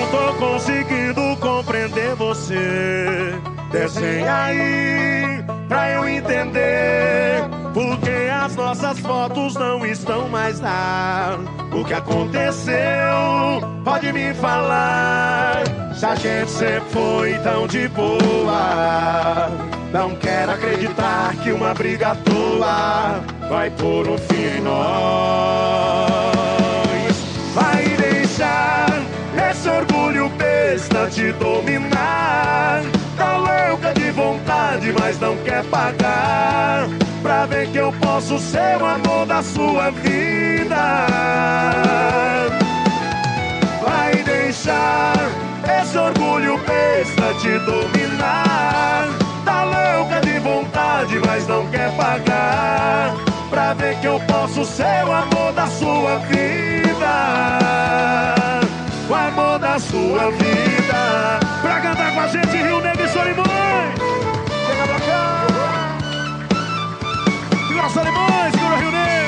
não tô conseguindo compreender você. Desenha aí pra eu entender porque as nossas fotos não estão mais lá. O que aconteceu? Pode me falar. Se a gente sempre foi tão de boa, não quero acreditar que uma briga à toa vai pôr um fim em nós. Vai deixar esse orgulho besta te dominar. Tá louca de vontade, mas não quer pagar pra ver que eu posso ser o amor da sua vida. Vai deixar esse orgulho besta te dominar. Tá louca de vontade, mas não quer pagar pra ver que eu posso ser o amor da sua vida. O amor da sua vida. Pra cantar com a gente, Rio Negro e Solimões. Chega pra cá. Segura Solimões, segura Rio Negro.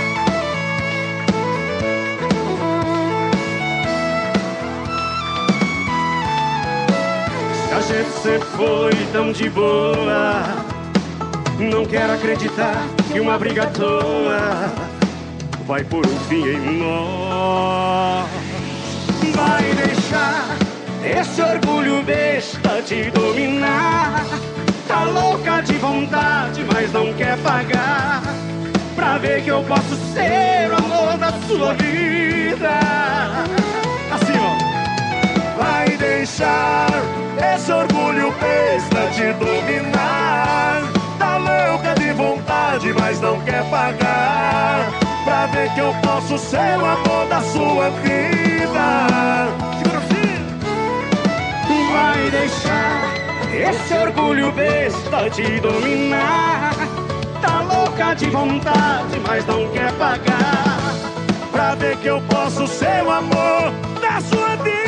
A gente sempre foi tão de boa, não quero acreditar que uma briga à toa vai por um fim em nós. Vai deixar esse orgulho besta te dominar. Tá louca de vontade, mas não quer pagar pra ver que eu posso ser o amor da sua vida. Assim, ó. Vai deixar esse orgulho besta te dominar. Tá louca de vontade, mas não quer pagar pra ver que eu posso ser o amor da sua vida. Segura assim. Vai deixar esse orgulho besta te dominar. Tá louca de vontade, mas não quer pagar pra ver que eu posso ser o amor da sua vida.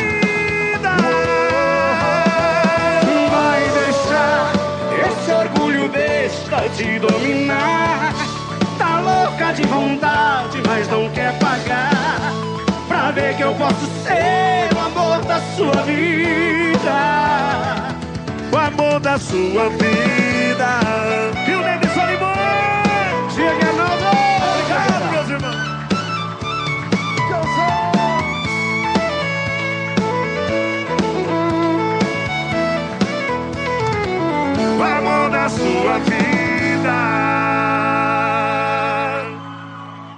Vai deixar esse orgulho besta te dominar. Tá louca de vontade, mas não quer pagar pra ver que eu posso ser o amor da sua vida. O amor da sua vida. Rio Negro e Solimões. Chega novo. Obrigado, meus irmãos. O amor da sua vida.